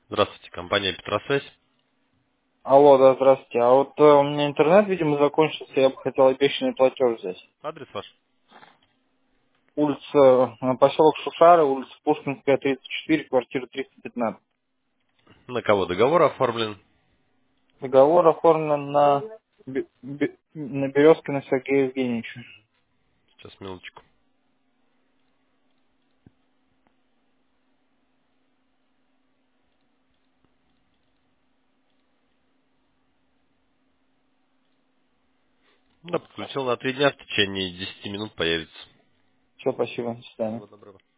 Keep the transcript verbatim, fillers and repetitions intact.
Здравствуйте, компания Петросвязь. Алло, да, здравствуйте. А вот э, у меня интернет, видимо, закончился, я бы хотел обещанный платеж взять. Адрес ваш? Улица, э, поселок Шушары, улица Пушкинская, тридцать четыре, квартира триста пятнадцать. На кого договор оформлен? Договор оформлен на, Бе- Бе- на Березкина Сергея Евгеньевича. Сейчас, минуточку. Да, подключил на три дня, в течение десяти минут появится. Все, спасибо, до свидания. Всего доброго.